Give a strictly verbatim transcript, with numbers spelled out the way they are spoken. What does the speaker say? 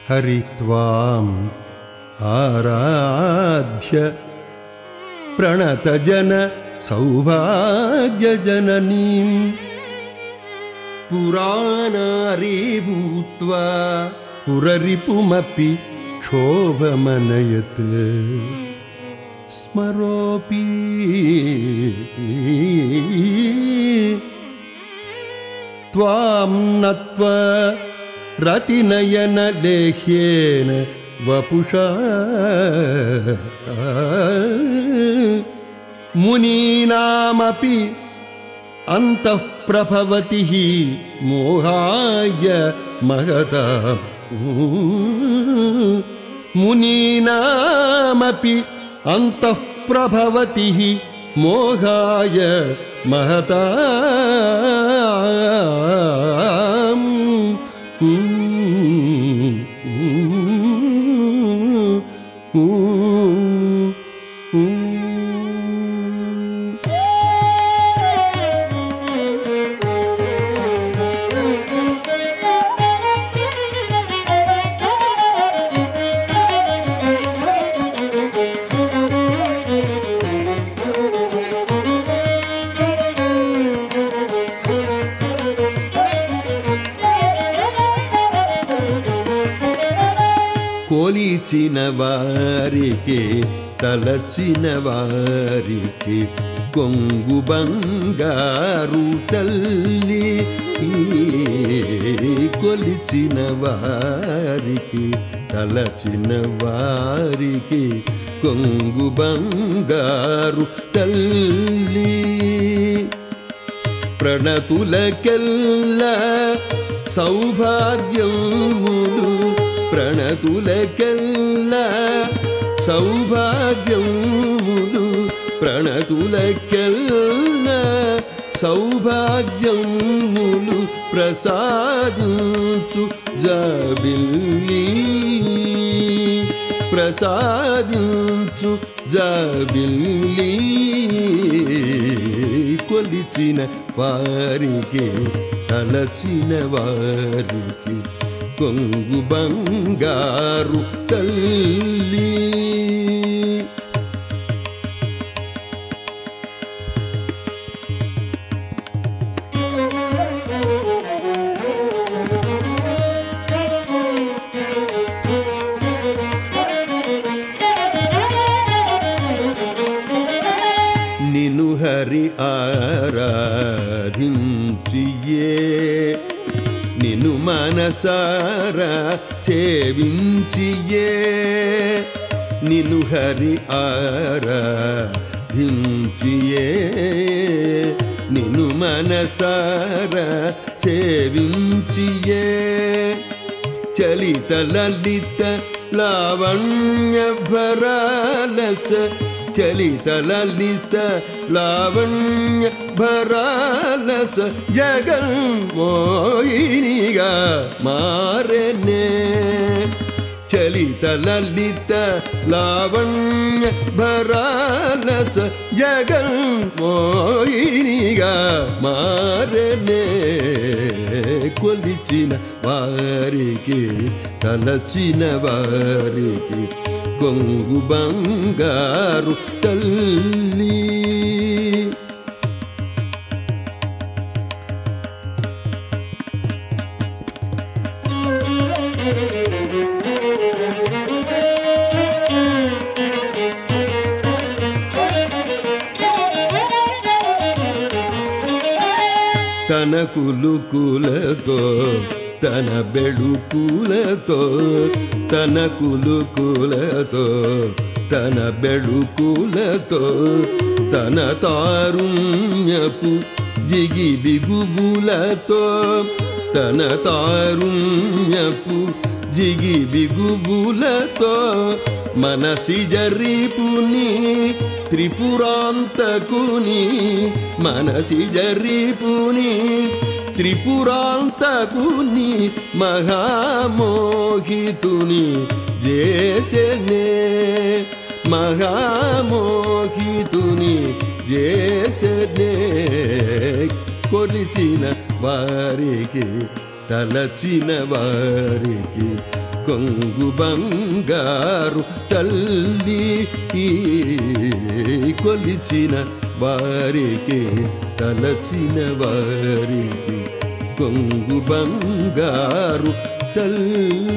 హరిత్వాం ఆరాధ్య ప్రణతజన సౌభాగ్యజననీం పురాణారీ భూత్వా పురరిపుమపి క్షోభమనయత్ స్మరోపి త్వాం నత్వా రతినయన లేహ్యేన వపుషా మునీనామపి అంతఃప్రభవతి మోహాయ మహతాం మునీనామపి అంతఃప్రభవతి మోహాయ మహతాం కొలిచిన వారికి తలచిన వారికి కొంగు బంగారు తల్లి కొలిచిన వారికి తలచిన వారికి కొంగు బంగారు తల్లి ప్రణతులకెల్ల సౌభాగ్యములు ప్రణతులకెల్ల సౌభాగ్యములు ప్రణతులకెల్ల సౌభాగ్యములు ప్రసాదించు జాబిల్లి ప్రసాదించు జాబిల్లి కొలిచిన వారికి తలచిన వారికి కొంగు బంగారు తల్లి నిను హరి ఆరాధించియే నిను మనసారా సేవించియే నిను హరి ఆరాధించియే నిను మనసారా సేవించియే చలిత లలిత లావణ్య భరాలస చలిత లలిత లావణ్య భరాలస జగన్మోహినిగా మారెనే చలిత లలిత లావణ్య భరాలస జగన్మోహినిగా మారెనే కొలిచిన వారికి తలచిన వారికి కొంగు బంగారు తల్లి తన కులుకులతో తన బెళుకులతో తన కులుకులతో తన బెళుకులతో తన తారుణ్యపు జిగి బిగుబులతో తన తారుణ్యపు జిగి బిగుబులతో మనసిజ రిపుని త్రిపురాంతకుని మనసిజ రిపుని త్రిపురాంతకుని మహామోహితుని జేసెనే మహామోహితుని జేసెనే కొలిచిన వారికి తలచిన వారికి కొంగు బంగారు తల్లి, కొలిచిన వారికి తలచిన వారికి కొంగు బంగారు తల్లి.